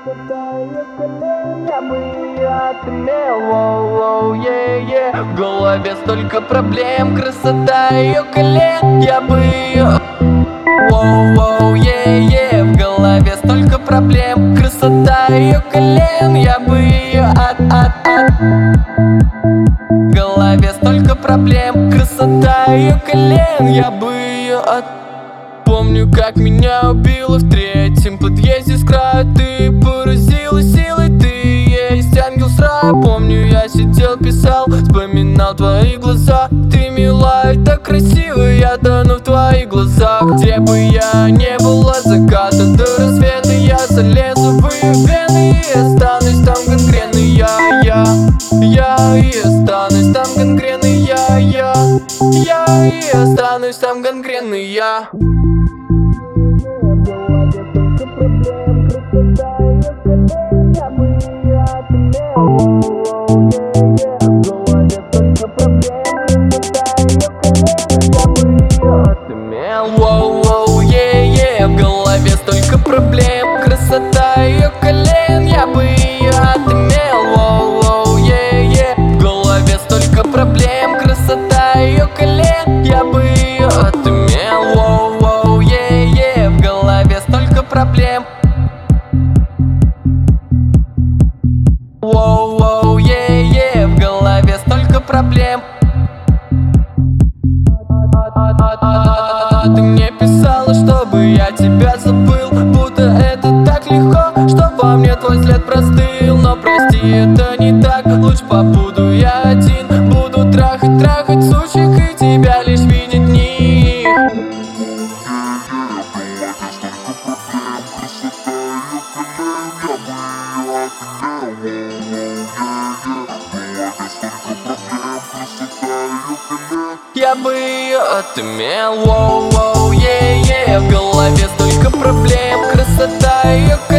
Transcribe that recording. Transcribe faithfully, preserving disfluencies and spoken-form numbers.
Я бы ее отымел, воу-воу, е-е. В голове столько проблем, красота ее колен. Я бы ее, воу-воу, е-е. В голове столько проблем, красота ее колен. Я бы ее от-от-от. В голове столько проблем, красота ее колен. Я бы ее от. Помню, как меня убило в третьем подъезде с краю. Ты поразила силой, ты есть ангел с рая. Помню, я сидел, писал, вспоминал твои глаза. Ты мила и так красива, я тону в твоих глазах. Где бы я не был, от заката до рассвета я залезу в ее вены и останусь там конкретно я, я, я. И останусь там конкретно я, я, я. И останусь там конкретно я. Воу-воу, е-е. В голове столько проблем, красота ее колен. Я бы ее отымел, воу-воу, е-е. В голове столько проблем, красота ее колен. Я бы ее отымел, воу-воу, е-е. В голове столько проблем. Воу-воу, е-е. В голове столько проблем. Ты мне писала, чтобы я тебя забыл, будто это так легко, что во мне твой след простыл. Но прости, это не так, лучше побуду я один. Буду трахать, трахать сучек и тебя лишь видеть в них. Я бы ее отымел, воу-воу, е-е. В голове столько проблем, красота ее колен.